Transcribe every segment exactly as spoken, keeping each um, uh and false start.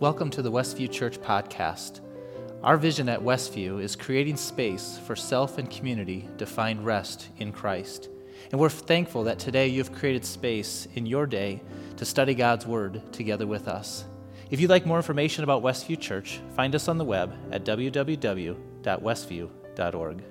Welcome to the Westview Church podcast. Our vision at Westview is creating space for self and community to find rest in Christ. And we're thankful that today you've created space in your day to study God's Word together with us. If you'd like more information about Westview Church, find us on the web at w w w dot westview dot org.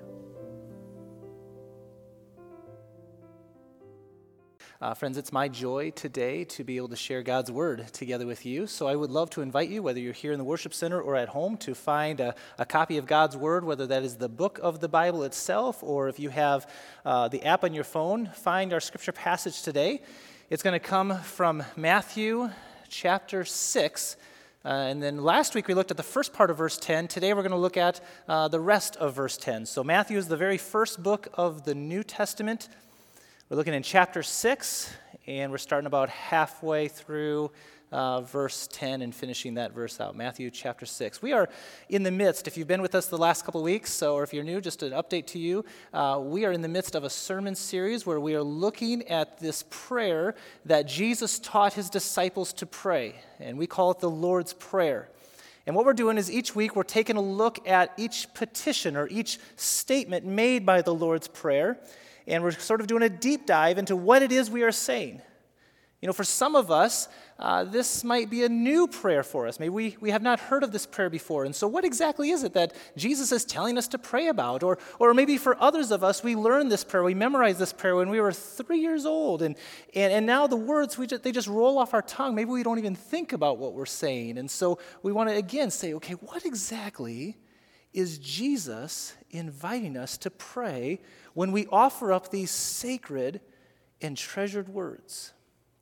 Uh, friends, it's my joy today to be able to share God's Word together with you. So I would love to invite you, whether you're here in the worship center or at home, to find a, a copy of God's Word, whether that is the book of the Bible itself, or if you have uh, the app on your phone, find our scripture passage today. It's going to come from Matthew chapter six. Uh, and then last week we looked at the first part of verse ten. Today we're going to look at uh, the rest of verse ten. So Matthew is the very first book of the New Testament. We're looking in chapter six, and we're starting about halfway through uh, verse ten and finishing that verse out. Matthew chapter six. We are in the midst, if you've been with us the last couple of weeks, so, or if you're new, just an update to you, uh, we are in the midst of a sermon series where we are looking at this prayer that Jesus taught his disciples to pray, and we call it the Lord's Prayer. And what we're doing is each week we're taking a look at each petition or each statement made by the Lord's Prayer, and we're sort of doing a deep dive into what it is we are saying. You know, for some of us, uh, this might be a new prayer for us. Maybe we, we have not heard of this prayer before. And so what exactly is it that Jesus is telling us to pray about? Or, or maybe for others of us, we learned this prayer, we memorized this prayer when we were three years old. And, and, and now the words, we just, they just roll off our tongue. Maybe we don't even think about what we're saying. And so we want to, again, say, okay, what exactly is Jesus inviting us to pray when we offer up these sacred and treasured words?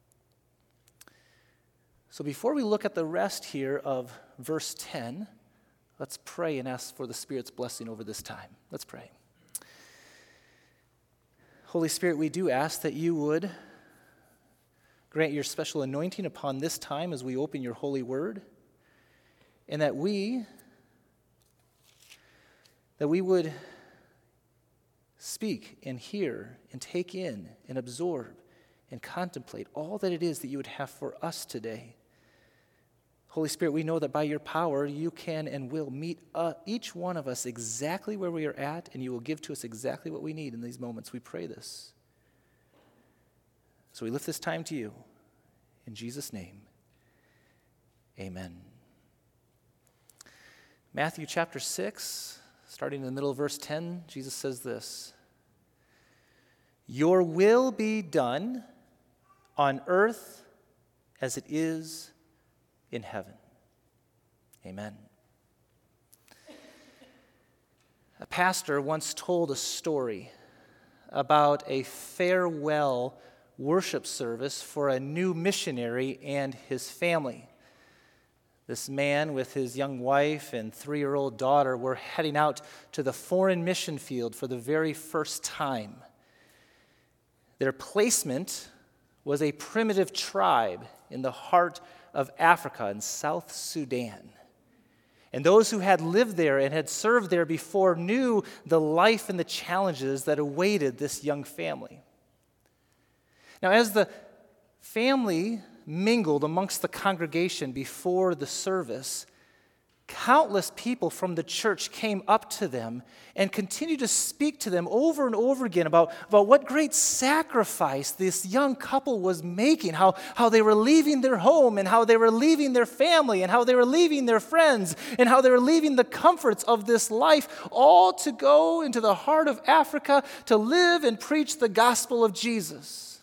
So before we look at the rest here of verse ten, let's pray and ask for the Spirit's blessing over this time. Let's pray. Holy Spirit, we do ask that you would grant your special anointing upon this time as we open your holy word, and that we that we would speak and hear and take in and absorb and contemplate all that it is that you would have for us today. Holy Spirit, we know that by your power, you can and will meet uh, each one of us exactly where we are at, and you will give to us exactly what we need in these moments. We pray this. So we lift this time to you. In Jesus' name, amen. Matthew chapter six, starting in the middle of verse ten, Jesus says this: "Your will be done on earth as it is in heaven." Amen. A pastor once told a story about a farewell worship service for a new missionary and his family. This man with his young wife and three-year-old daughter were heading out to the foreign mission field for the very first time. Their placement was a primitive tribe in the heart of Africa in South Sudan. And those who had lived there and had served there before knew the life and the challenges that awaited this young family. Now, as the family mingled amongst the congregation before the service, countless people from the church came up to them and continued to speak to them over and over again about, about what great sacrifice this young couple was making, how, how they were leaving their home and how they were leaving their family and how they were leaving their friends and how they were leaving the comforts of this life, all to go into the heart of Africa to live and preach the gospel of Jesus.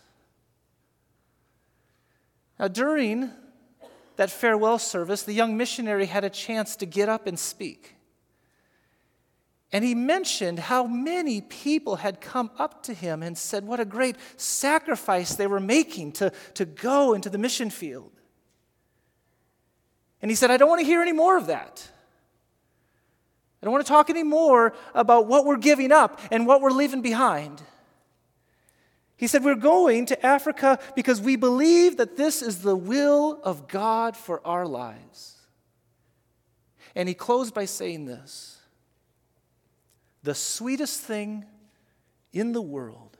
Now, during that farewell service, the young missionary had a chance to get up and speak. And he mentioned how many people had come up to him and said what a great sacrifice they were making to, to go into the mission field. And he said, I don't want to hear any more of that. I don't want to talk any more about what we're giving up and what we're leaving behind. He said, we're going to Africa because we believe that this is the will of God for our lives. And he closed by saying this: the sweetest thing in the world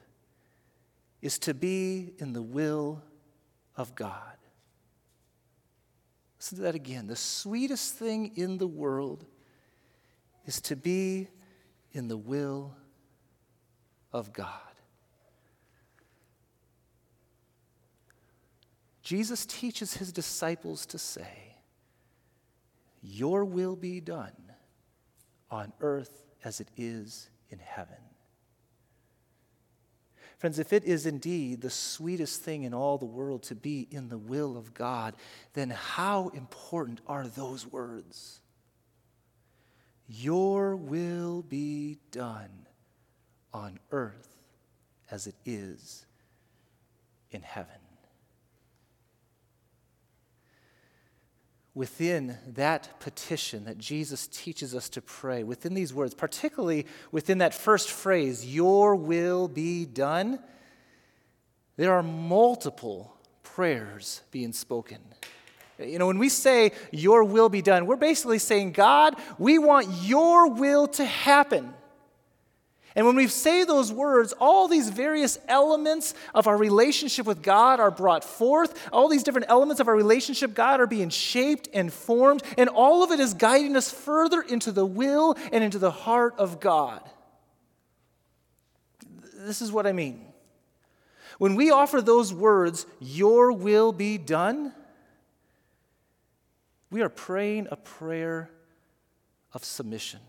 is to be in the will of God. Listen to that again. The sweetest thing in the world is to be in the will of God. Jesus teaches his disciples to say, "Your will be done on earth as it is in heaven." Friends, if it is indeed the sweetest thing in all the world to be in the will of God, then how important are those words? Your will be done on earth as it is in heaven. Within that petition that Jesus teaches us to pray, within these words, particularly within that first phrase, "Your will be done," there are multiple prayers being spoken. You know, when we say, "Your will be done," we're basically saying, "God, we want your will to happen." And when we say those words, all these various elements of our relationship with God are brought forth. All these different elements of our relationship, God, are being shaped and formed. And all of it is guiding us further into the will and into the heart of God. This is what I mean. When we offer those words, "Your will be done," we are praying a prayer of submission.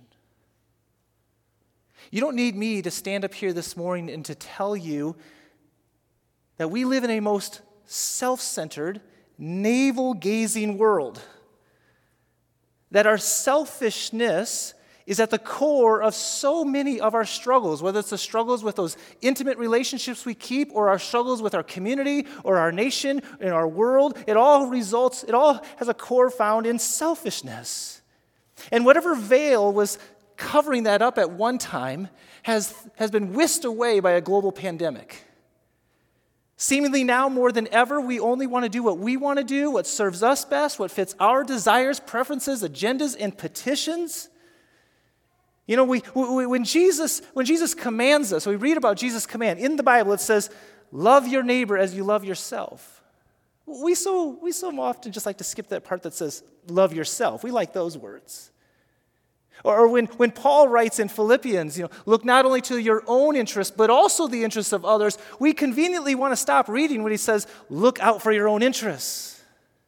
You don't need me to stand up here this morning and to tell you that we live in a most self-centered, navel-gazing world. That our selfishness is at the core of so many of our struggles, whether it's the struggles with those intimate relationships we keep, or our struggles with our community, or our nation, and our world. It all results, it all has a core found in selfishness. And whatever veil was covering that up at one time has, has been whisked away by a global pandemic. Seemingly now more than ever, we only want to do what we want to do, what serves us best, what fits our desires, preferences, agendas, and petitions. You know, we, we, when Jesus when Jesus commands us, we read about Jesus' command. In the Bible, it says, "Love your neighbor as you love yourself." We so, we so often just like to skip that part that says, "Love yourself." We like those words. Or when, when Paul writes in Philippians, you know, "Look not only to your own interests, but also the interests of others," we conveniently want to stop reading when he says, "Look out for your own interests."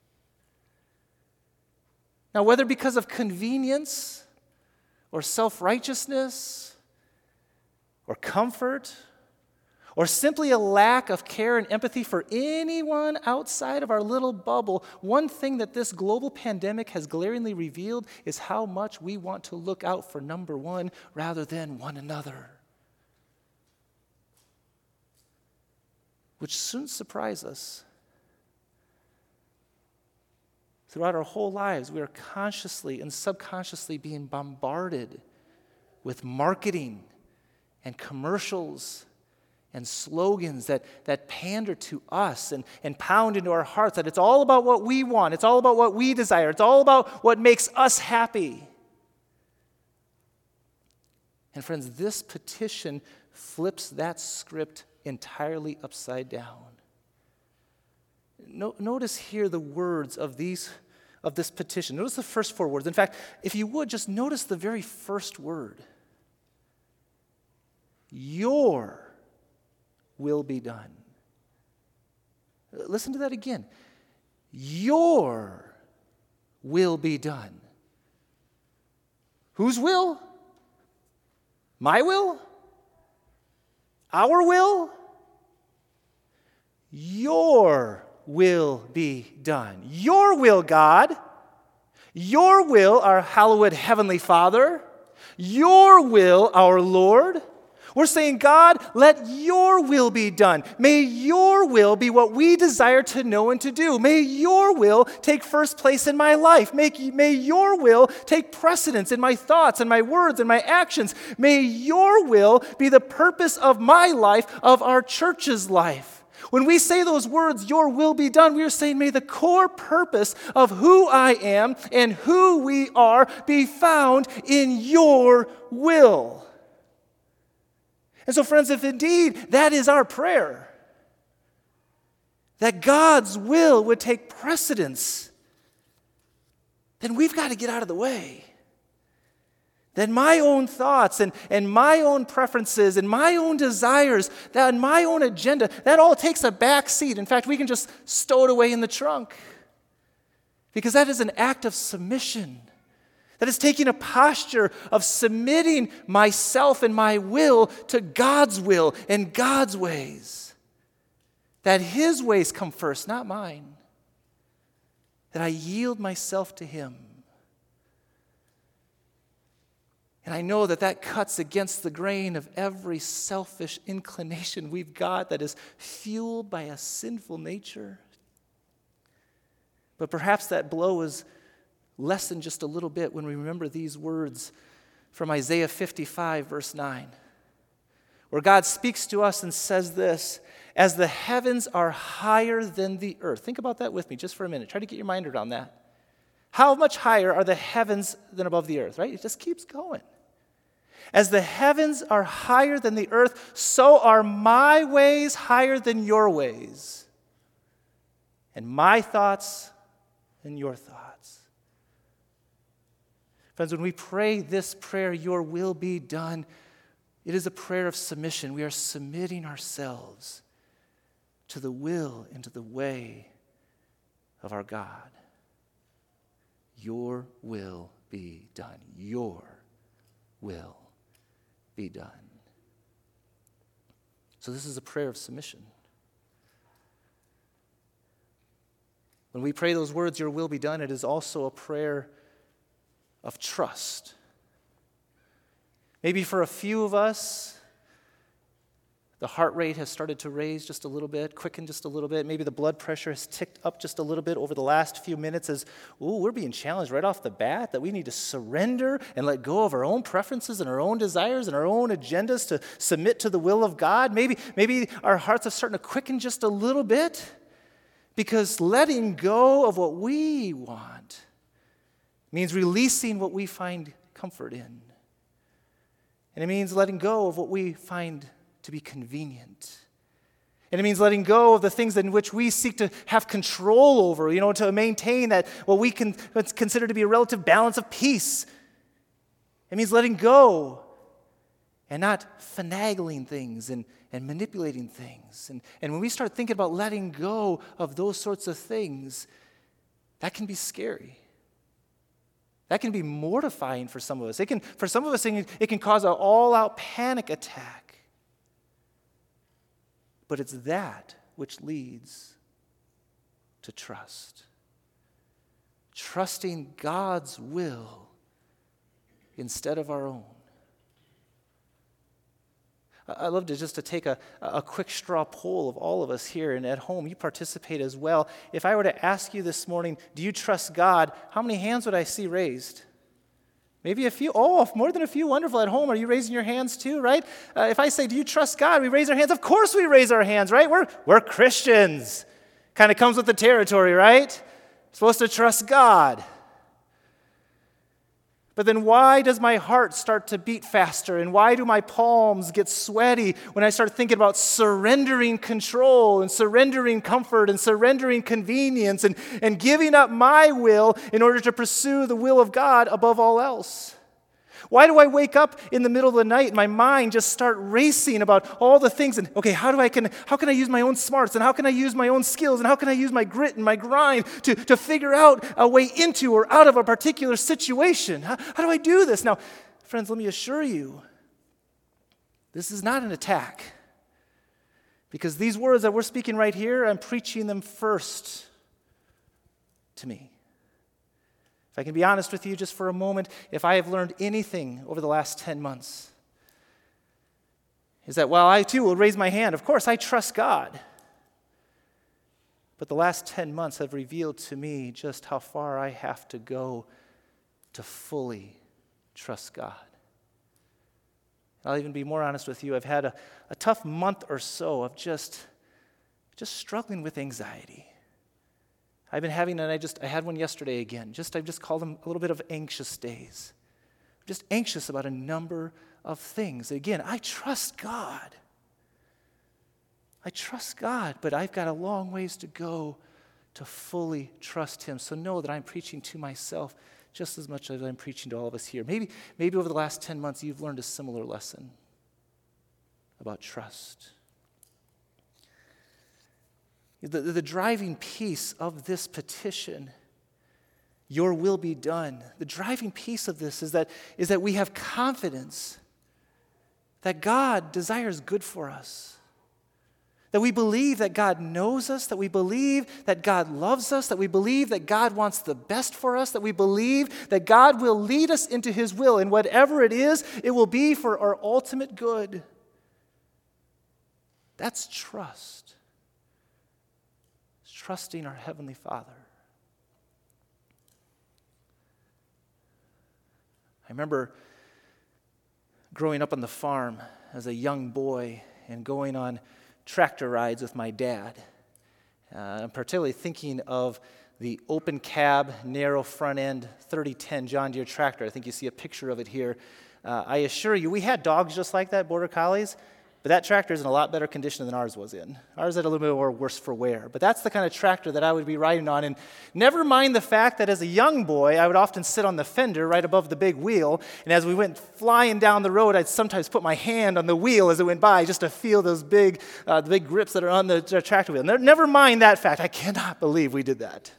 Now, whether because of convenience or self-righteousness or comfort or simply a lack of care and empathy for anyone outside of our little bubble, one thing that this global pandemic has glaringly revealed is how much we want to look out for number one rather than one another. Which shouldn't surprise us. Throughout our whole lives, we are consciously and subconsciously being bombarded with marketing and commercials and slogans that, that pander to us and, and pound into our hearts that it's all about what we want, it's all about what we desire, it's all about what makes us happy. And friends, this petition flips that script entirely upside down. No, notice here the words of these of this petition. Notice the first four words. In fact, if you would, just notice the very first word. Your will be done. Listen to that again. Your will be done. Whose will? My will? Our will? Your will be done. Your will, God. Your will, our hallowed Heavenly Father. Your will, our Lord. We're saying, God, let your will be done. May your will be what we desire to know and to do. May your will take first place in my life. May, may your will take precedence in my thoughts and my words and my actions. May your will be the purpose of my life, of our church's life. When we say those words, your will be done, we are saying, may the core purpose of who I am and who we are be found in your will. And so, friends, if indeed that is our prayer, that God's will would take precedence then we've got to get out of the way. Then my own thoughts and, and my own preferences and my own desires, that and my own agenda, that all takes a back seat. In fact, we can just stow it away in the trunk. Because that is an act of submission. That is taking a posture of submitting myself and my will to God's will and God's ways. That His ways come first, not mine. That I yield myself to Him. And I know that that cuts against the grain of every selfish inclination we've got that is fueled by a sinful nature. But perhaps that blow is lessened just a little bit when we remember these words from Isaiah fifty-five, verse nine, where God speaks to us and says this, as the heavens are higher than the earth. Think about that with me just for a minute. Try to get your mind around that. How much higher are the heavens than above the earth, right? It just keeps going. As the heavens are higher than the earth, so are my ways higher than your ways, and my thoughts than your thoughts. Friends, when we pray this prayer, your will be done, it is a prayer of submission. We are submitting ourselves to the will and to the way of our God. Your will be done. Your will be done. So this is a prayer of submission. When we pray those words, your will be done, it is also a prayer of trust. Maybe for a few of us, the heart rate has started to raise just a little bit, quicken just a little bit. Maybe the blood pressure has ticked up just a little bit over the last few minutes as, ooh, we're being challenged right off the bat that we need to surrender and let go of our own preferences and our own desires and our own agendas to submit to the will of God. Maybe, maybe our hearts are starting to quicken just a little bit because letting go of what we want means releasing what we find comfort in. And it means letting go of what we find to be convenient. And it means letting go of the things in which we seek to have control over, you know, to maintain that what we can consider to be a relative balance of peace. It means letting go and not finagling things and, and manipulating things. And, and when we start thinking about letting go of those sorts of things, that can be scary. That can be mortifying for some of us. It can, for some of us, it can cause an all-out panic attack. But it's that which leads to trust. Trusting God's will instead of our own. I'd love to just to take a, a quick straw poll of all of us here and at home. You participate as well. If I were to ask you this morning, do you trust God? How many hands would I see raised? Maybe a few. Oh, more than a few. Wonderful. At home, are you raising your hands too, right? Uh, if I say, do you trust God? We raise our hands. Of course we raise our hands, right? We're, we're Christians. Kind of comes with the territory, right? Supposed to trust God. But then why does my heart start to beat faster? And why do my palms get sweaty when I start thinking about surrendering control and surrendering comfort and surrendering convenience and, and giving up my will in order to pursue the will of God above all else? Why do I wake up in the middle of the night and my mind just start racing about all the things and, okay, how do I can how can I use my own smarts and how can I use my own skills and how can I use my grit and my grind to, to figure out a way into or out of a particular situation? How, how do I do this? Now, friends, let me assure you, this is not an attack. Because these words that we're speaking right here, I'm preaching them first to me. If I can be honest with you just for a moment, if I have learned anything over the last ten months, is that while I too will raise my hand, of course I trust God. But the last ten months have revealed to me just how far I have to go to fully trust God. I'll even be more honest with you. I've had a, a tough month or so of just, just struggling with anxiety. I've been having, and I just I had one yesterday again. Just I just call them a little bit of anxious days. I'm just anxious about a number of things. Again, I trust God. I trust God, but I've got a long ways to go to fully trust him. So know that I'm preaching to myself just as much as I'm preaching to all of us here. Maybe, maybe over the last ten months, you've learned a similar lesson about trust. The, the driving piece of this petition, your will be done, the driving piece of this is that, is that we have confidence that God desires good for us. That we believe that God knows us, that we believe that God loves us, that we believe that God wants the best for us, that we believe that God will lead us into his will, and whatever it is, it will be for our ultimate good. That's trust. It's trusting our Heavenly Father. I remember growing up on the farm as a young boy and going on tractor rides with my dad. Uh, I'm particularly thinking of the open cab, narrow front end, thirty ten John Deere tractor. I think you see a picture of it here. Uh, I assure you, we had dogs just like that, border collies, but that tractor is in a lot better condition than ours was in. Ours had a little bit more worse for wear. But that's the kind of tractor that I would be riding on. And never mind the fact that as a young boy, I would often sit on the fender right above the big wheel. And as we went flying down the road, I'd sometimes put my hand on the wheel as it went by just to feel those big, uh, the big grips that are on the tractor wheel. Never mind that fact. I cannot believe we did that.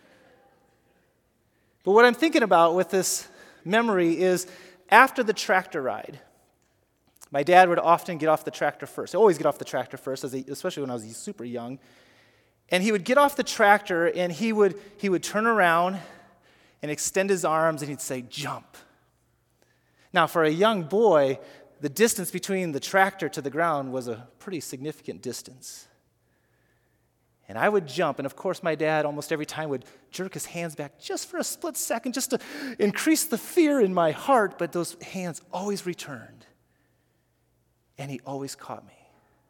But what I'm thinking about with this memory is after the tractor ride, my dad would often get off the tractor first. He'd always get off the tractor first, as he, especially when I was super young. And he would get off the tractor, and he would, he would turn around and extend his arms, and he'd say, "Jump." Now, for a young boy, the distance between the tractor to the ground was a pretty significant distance. And I would jump, and of course my dad almost every time would jerk his hands back just for a split second, just to increase the fear in my heart, but those hands always returned. And he always caught me.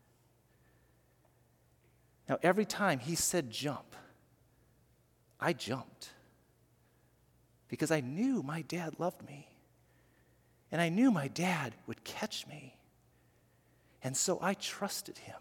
Now, every time he said jump, I jumped. Because I knew my dad loved me. And I knew my dad would catch me. And so I trusted him.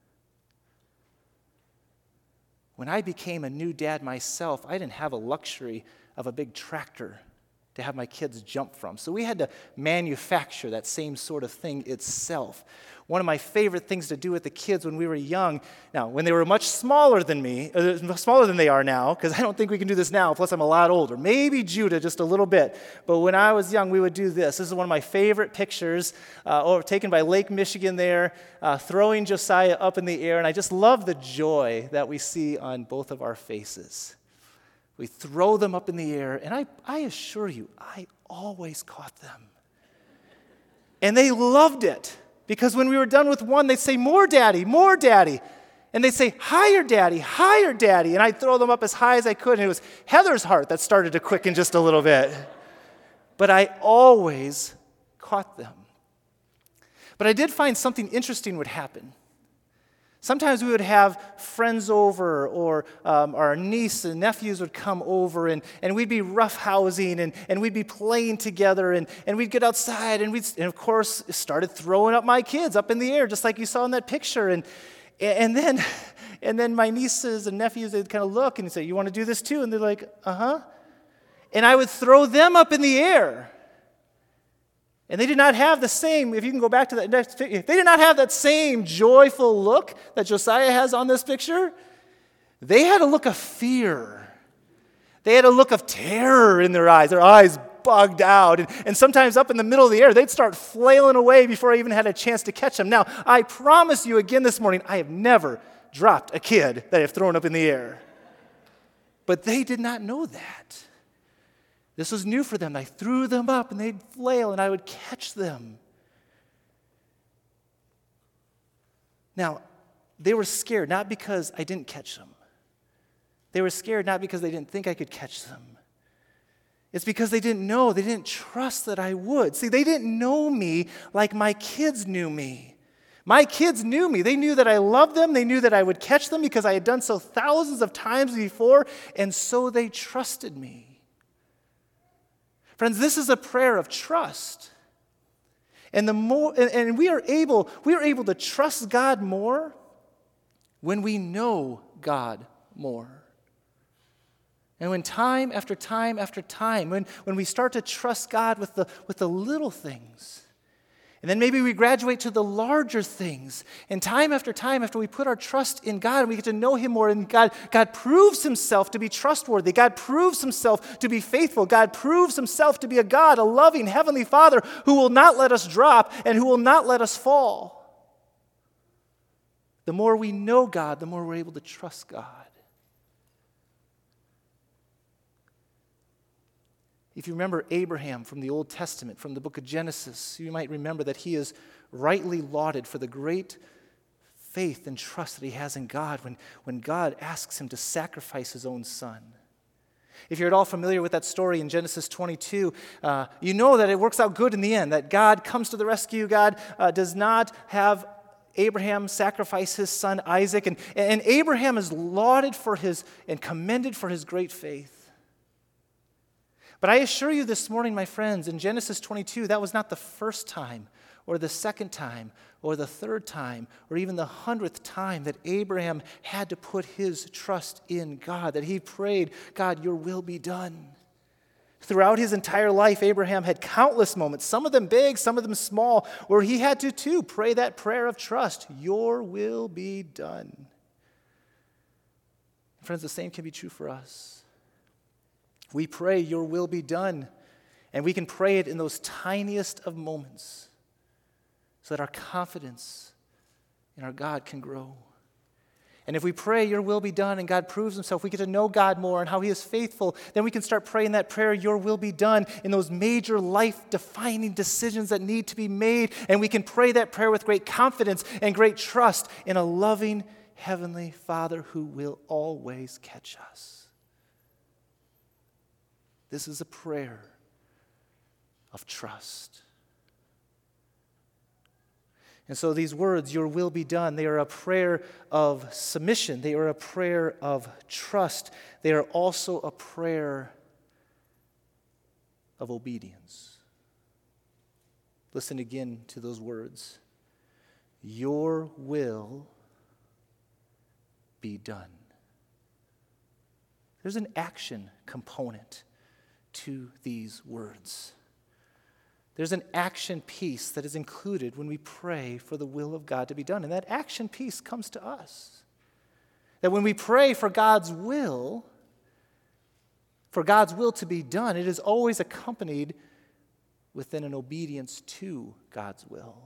When I became a new dad myself, I didn't have a luxury of a big tractor to have my kids jump from. So we had to manufacture that same sort of thing itself. One of my favorite things to do with the kids when we were young, now, when they were much smaller than me, uh, smaller than they are now, because I don't think we can do this now, plus I'm a lot older. Maybe Judah just a little bit. But when I was young, we would do this. This is one of my favorite pictures, uh, or taken by Lake Michigan there, uh, throwing Josiah up in the air. And I just love the joy that we see on both of our faces. We throw them up in the air, and I, I assure you, I always caught them. And they loved it, because when we were done with one, they'd say, "More, Daddy, more, Daddy." And they'd say, "Higher, Daddy, higher, Daddy." And I'd throw them up as high as I could, and it was Heather's heart that started to quicken just a little bit. But I always caught them. But I did find something interesting would happen. Sometimes we would have friends over, or um, our niece and nephews would come over, and, and we'd be roughhousing, and, and we'd be playing together, and, and we'd get outside, and we'd, and of course, started throwing up my kids up in the air, just like you saw in that picture. And, and, then, and then my nieces and nephews, they'd kind of look and say, "You want to do this too?" And they're like, "Uh-huh." And I would throw them up in the air. And they did not have the same, if you can go back to that next picture, they did not have that same joyful look that Josiah has on this picture. They had a look of fear. They had a look of terror in their eyes. Their eyes bugged out. And, and sometimes up in the middle of the air, they'd start flailing away before I even had a chance to catch them. Now, I promise you again this morning, I have never dropped a kid that I have thrown up in the air. But they did not know that. This was new for them. I threw them up, and they'd flail, and I would catch them. Now, they were scared, not because I didn't catch them. They were scared not because they didn't think I could catch them. It's because they didn't know, they didn't trust that I would. See, they didn't know me like my kids knew me. My kids knew me. They knew that I loved them. They knew that I would catch them because I had done so thousands of times before, and so they trusted me. Friends, this is a prayer of trust. And the more and, and we are able, we are able to trust God more when we know God more. And when time after time after time, when, when we start to trust God with the, with the little things, and then maybe we graduate to the larger things, and time after time after we put our trust in God and we get to know Him more, and God, God proves Himself to be trustworthy, God proves Himself to be faithful, God proves Himself to be a God, a loving Heavenly Father who will not let us drop and who will not let us fall. The more we know God, the more we're able to trust God. If you remember Abraham from the Old Testament, from the book of Genesis, you might remember that he is rightly lauded for the great faith and trust that he has in God when, when God asks him to sacrifice his own son. If you're at all familiar with that story in Genesis twenty-two, uh, you know that it works out good in the end, that God comes to the rescue. God uh, does not have Abraham sacrifice his son Isaac, and, and Abraham is lauded for his and commended for his great faith. But I assure you this morning, my friends, in Genesis twenty-two, that was not the first time, or the second time, or the third time, or even the hundredth time that Abraham had to put his trust in God, that he prayed, God, your will be done. Throughout his entire life, Abraham had countless moments, some of them big, some of them small, where he had to, too, pray that prayer of trust, your will be done. Friends, the same can be true for us. We pray, your will be done, and we can pray it in those tiniest of moments so that our confidence in our God can grow. And if we pray, your will be done, and God proves Himself, we get to know God more and how He is faithful, then we can start praying that prayer, your will be done, in those major life-defining decisions that need to be made, and we can pray that prayer with great confidence and great trust in a loving Heavenly Father who will always catch us. This is a prayer of trust. And so these words, your will be done, they are a prayer of submission. They are a prayer of trust. They are also a prayer of obedience. Listen again to those words. Your will be done. There's an action component to these words. There's an action piece that is included when we pray for the will of God to be done. And that action piece comes to us. That when we pray for God's will, for God's will to be done, it is always accompanied within an obedience to God's will.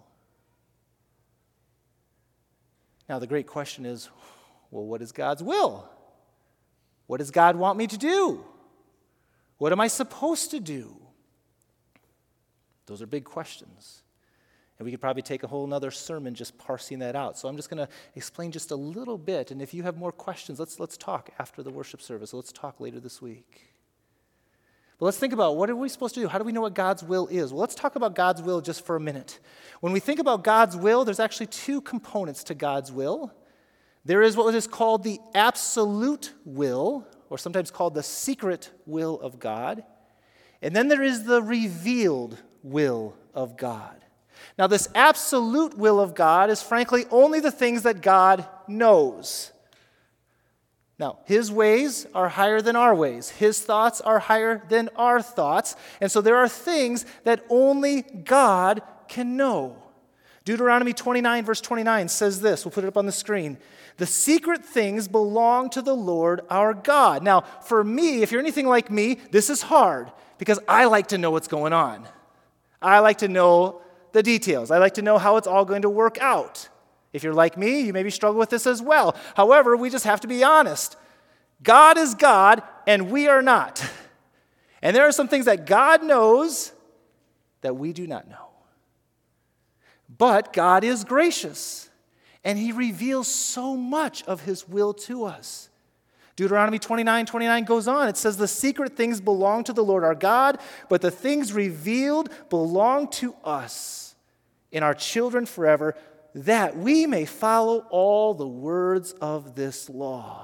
Now, the great question is, well, what is God's will? What does God want me to do? What am I supposed to do? Those are big questions. And we could probably take a whole nother sermon just parsing that out. So I'm just going to explain just a little bit. And if you have more questions, let's, let's talk after the worship service. Let's talk later this week. But let's think about, what are we supposed to do? How do we know what God's will is? Well, let's talk about God's will just for a minute. When we think about God's will, there's actually two components to God's will. There is what is called the absolute will, or sometimes called the secret will of God. And then there is the revealed will of God. Now, this absolute will of God is frankly only the things that God knows. Now, His ways are higher than our ways. His thoughts are higher than our thoughts. And so there are things that only God can know. Deuteronomy twenty-nine, verse twenty-nine says this. We'll put it up on the screen. The secret things belong to the Lord our God. Now, for me, if you're anything like me, this is hard because I like to know what's going on. I like to know the details. I like to know how it's all going to work out. If you're like me, you maybe struggle with this as well. However, we just have to be honest. God is God, and we are not. And there are some things that God knows that we do not know. But God is gracious, and He reveals so much of His will to us. Deuteronomy twenty-nine twenty-nine goes on. It says, the secret things belong to the Lord our God, but the things revealed belong to us and our children forever, that we may follow all the words of this law.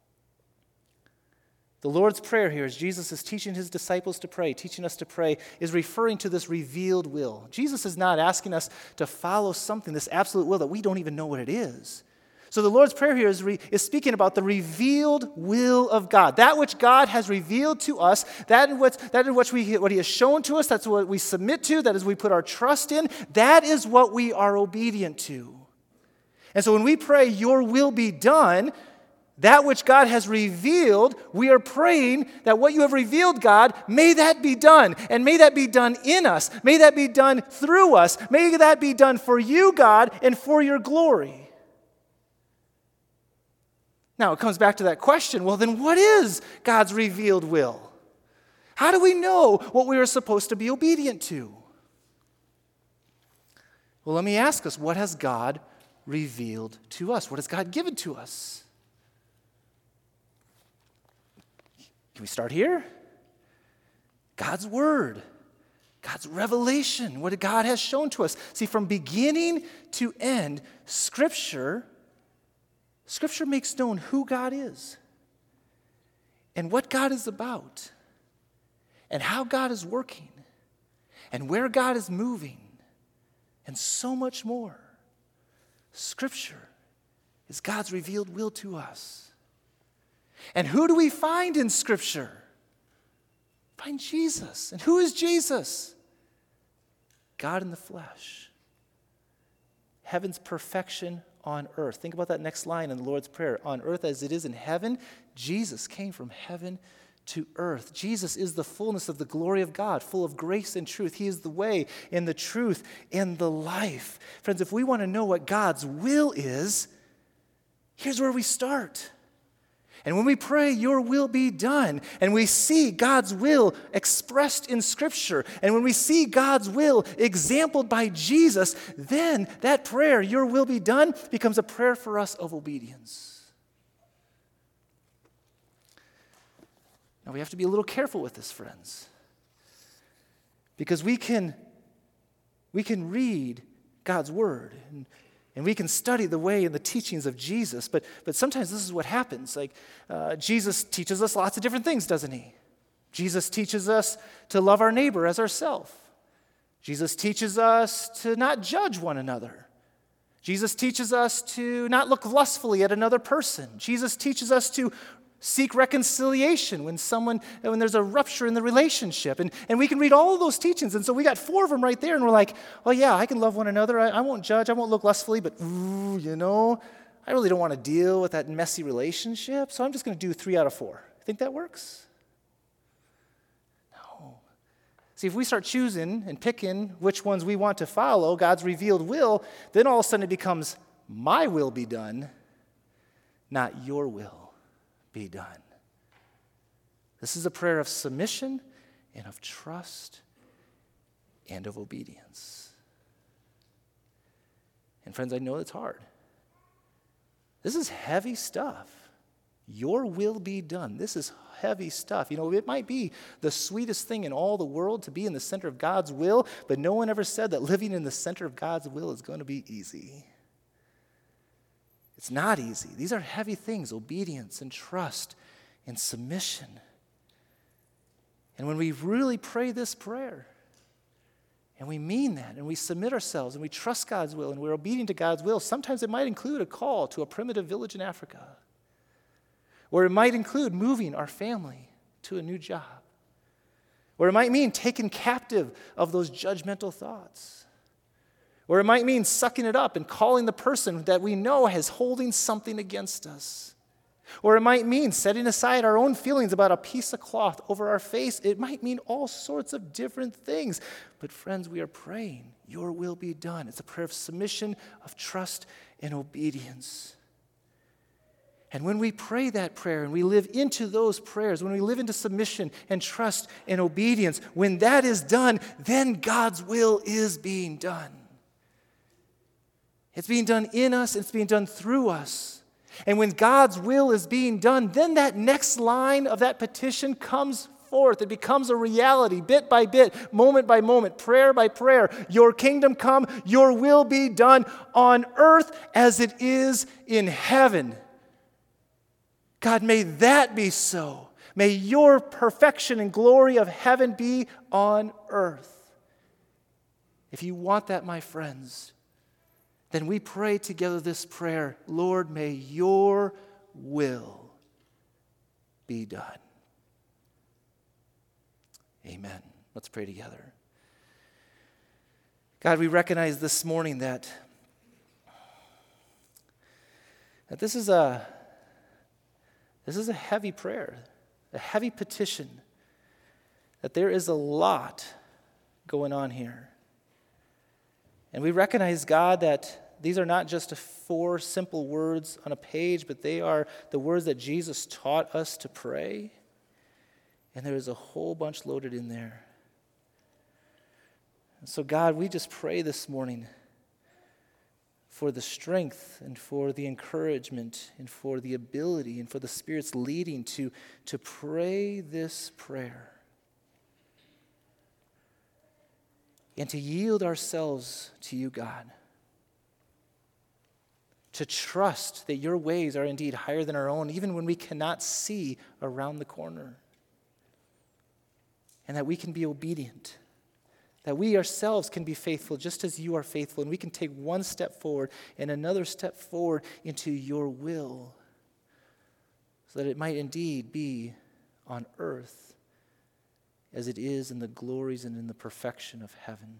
The Lord's Prayer here, as Jesus is teaching His disciples to pray, teaching us to pray, is referring to this revealed will. Jesus is not asking us to follow something, this absolute will, that we don't even know what it is. So the Lord's Prayer here is, re, is speaking about the revealed will of God. That which God has revealed to us, that in which, that in which we, what he has shown to us, that's what we submit to, that is we put our trust in, that is what we are obedient to. And so when we pray, your will be done, that which God has revealed, we are praying that what you have revealed, God, may that be done. And may that be done in us. May that be done through us. May that be done for you, God, and for your glory. Now, it comes back to that question, well, then what is God's revealed will? How do we know what we are supposed to be obedient to? Well, let me ask us, what has God revealed to us? What has God given to us? Can we start here? God's Word, God's revelation, what God has shown to us. See, from beginning to end, Scripture Scripture makes known who God is and what God is about and how God is working and where God is moving and so much more. Scripture is God's revealed will to us. And who do we find in Scripture? Find Jesus. And who is Jesus? God in the flesh. Heaven's perfection on earth. Think about that next line in the Lord's Prayer. On earth as it is in heaven, Jesus came from heaven to earth. Jesus is the fullness of the glory of God, full of grace and truth. He is the way and the truth and the life. Friends, if we want to know what God's will is, here's where we start. And when we pray, your will be done, and we see God's will expressed in Scripture, and when we see God's will exampled by Jesus, then that prayer, your will be done, becomes a prayer for us of obedience. Now we have to be a little careful with this, friends, because we can, we can read God's Word, and And we can study the way and the teachings of Jesus, but, but sometimes this is what happens. Like, uh, Jesus teaches us lots of different things, doesn't he? Jesus teaches us to love our neighbor as ourselves. Jesus teaches us to not judge one another. Jesus teaches us to not look lustfully at another person. Jesus teaches us to seek reconciliation when someone, when there's a rupture in the relationship. And, and we can read all of those teachings. And so we got four of them right there. And we're like, well, yeah, I can love one another. I, I won't judge. I won't look lustfully. But, ooh, you know, I really don't want to deal with that messy relationship. So I'm just going to do three out of four. Think that works? No. See, if we start choosing and picking which ones we want to follow, God's revealed will, then all of a sudden it becomes, my will be done, not your will be done. This is a prayer of submission and of trust and of obedience. And friends, I know it's hard. This is heavy stuff. Your will be done. This is heavy stuff. You know, it might be the sweetest thing in all the world to be in the center of God's will, but no one ever said that living in the center of God's will is going to be easy. It's not easy. These are heavy things, obedience and trust and submission. And when we really pray this prayer, and we mean that, and we submit ourselves, and we trust God's will, and we're obedient to God's will, sometimes it might include a call to a primitive village in Africa, or it might include moving our family to a new job, or it might mean taking captive of those judgmental thoughts. Or it might mean sucking it up and calling the person that we know is holding something against us. Or it might mean setting aside our own feelings about a piece of cloth over our face. It might mean all sorts of different things. But friends, we are praying, your will be done. It's a prayer of submission, of trust, and obedience. And when we pray that prayer and we live into those prayers, when we live into submission and trust and obedience, when that is done, then God's will is being done. It's being done in us, it's being done through us. And when God's will is being done, then that next line of that petition comes forth. It becomes a reality, bit by bit, moment by moment, prayer by prayer. Your kingdom come, your will be done on earth as it is in heaven. God, may that be so. May your perfection and glory of heaven be on earth. If you want that, my friends, then we pray together this prayer, Lord, may your will be done. Amen. Let's pray together. God, we recognize this morning that, that this is a this is a heavy prayer, a heavy petition, that there is a lot going on here. And we recognize, God, that these are not just four simple words on a page, but they are the words that Jesus taught us to pray. And there is a whole bunch loaded in there. And so, God, we just pray this morning for the strength and for the encouragement and for the ability and for the Spirit's leading to, to pray this prayer and to yield ourselves to you, God, to trust that your ways are indeed higher than our own, even when we cannot see around the corner, and that we can be obedient, that we ourselves can be faithful just as you are faithful, and we can take one step forward and another step forward into your will so that it might indeed be on earth as it is in the glories and in the perfection of heaven.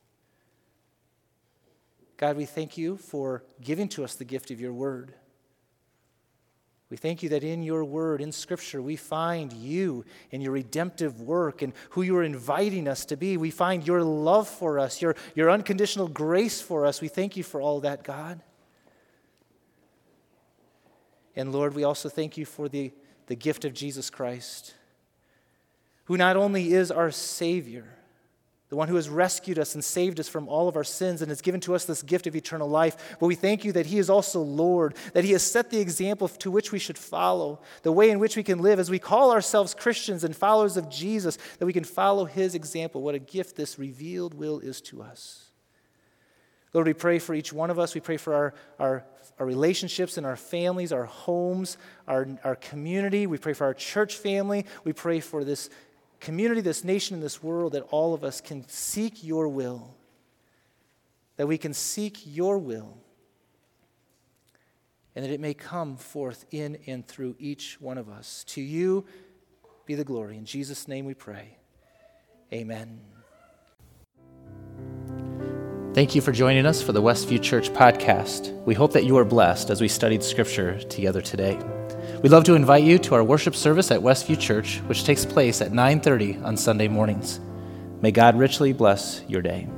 God, we thank you for giving to us the gift of your word. We thank you that in your word, in Scripture, we find you and your redemptive work and who you are inviting us to be. We find your love for us, your, your unconditional grace for us. We thank you for all that, God. And Lord, we also thank you for the, the gift of Jesus Christ, who not only is our Savior, the one who has rescued us and saved us from all of our sins and has given to us this gift of eternal life. But we thank you that he is also Lord, that he has set the example to which we should follow, the way in which we can live as we call ourselves Christians and followers of Jesus, that we can follow his example. What a gift this revealed will is to us. Lord, we pray for each one of us. We pray for our, our, our relationships and our families, our homes, our, our community. We pray for our church family. We pray for this community, this nation, and this world, that all of us can seek your will, that we can seek your will, and that it may come forth in and through each one of us. To you be the glory. In Jesus' name we pray. Amen. Thank you for joining us for the Westview Church podcast. We hope that you are blessed as we studied Scripture together today. We'd love to invite you to our worship service at Westview Church, which takes place at nine thirty on Sunday mornings. May God richly bless your day.